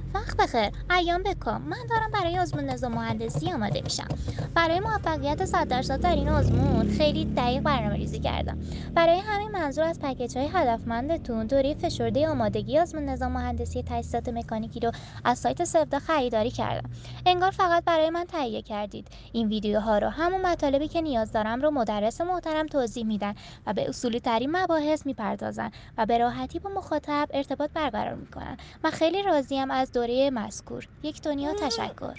وقت بخیر، ایام بکام. من دارم برای آزمون نظام مهندسی آماده میشم. برای موفقیت 100% در این آزمون خیلی دقیق برنامه‌ریزی کردم. برای همین منظور از پکیج‌های هدفمندتون دوره فشرده آمادگی آزمون نظام مهندسی تجهیزات مکانیکی رو از سایت سفدا خریداری کردم. انگار فقط برای من تهیه کردید. این ویدیوها رو همون مطالبی که نیاز دارم رو مدرس محترم توضیح میدن و به اصولی ترین مباحث میپردازن و به راحتی با مخاطب ارتباط برقرار میکنن. من خیلی راضیم از دوره مذکور. یک دنیا تشکر.